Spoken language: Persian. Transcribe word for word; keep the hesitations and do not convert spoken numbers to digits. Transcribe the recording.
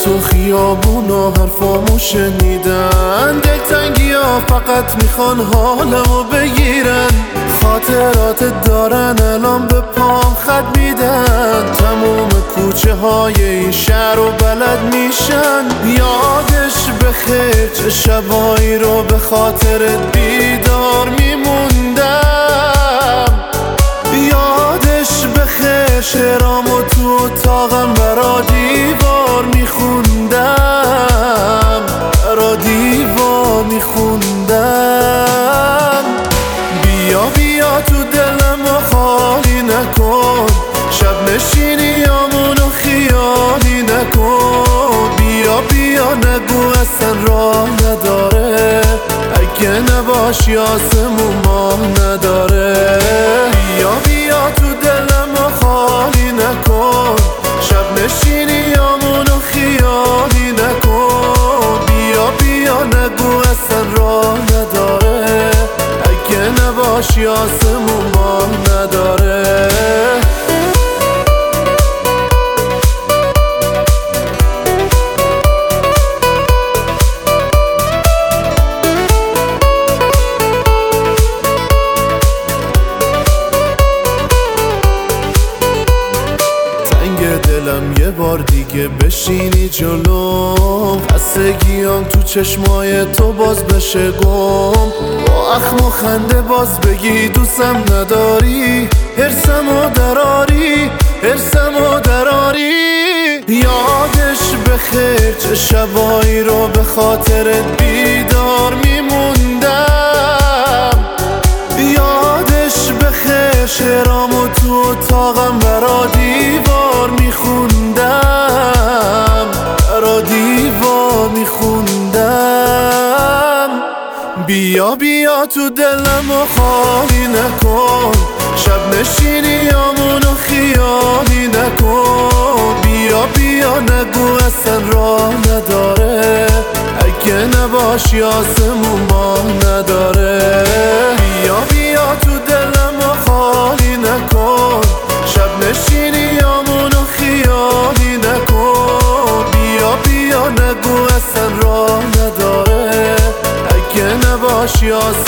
تو خیابون و حرفامو شنیدن، دلتنگی ها فقط میخوان حالمو بگیرن. خاطرات دارن الان به پام خط میدن، تموم کوچه های این شهر و بلد میشن. یادش بخیر چه شبایی رو به خاطرت بیدار میموندم. یادش بخیر شعرامو تو اتاقم برا دیوار میخوندم، برا دیوار میخوندم. بیا بیا تو دلمو خالی نکن، شب نشینیامونو خیالی نکن. بیا بیا نگو اصلا راه نداره، اگه نباشی آسمون ماه نداره. بیا بیا تو دلمو خالی نکن، شب نشینیامونو خیالی نکن. بیا بیا نگو اصلا راه نداره، اگه نباشی آسمون ماه نداره. دلم یه بار دیگه بشینی جلوم، خستگیام تو چشمای تو باز بشه گم. با اخم و خنده باز بگی دوستم نداری، حرسم و دراری، حرسم و دراری. یادش بخیر چه شبایی رو به خاطرت بیدار میموندم. یادش بخیر شعرامو تو اتاقم برا دیوار میخوندم، برا دیوار میخوندم. بیا بیا تو دلمو خالی نکن، شب نشینیامونو خیالی نکن. بیا بیا نگو اصلا راه نداره، اگه نباشی آسمون ماه نداره. بیا بیا تو دلمو خالی نکن، شب نشینیامونو خیالی نکن. بیا بیا نگو اصلا راه نداره، اگه نباشی آسمون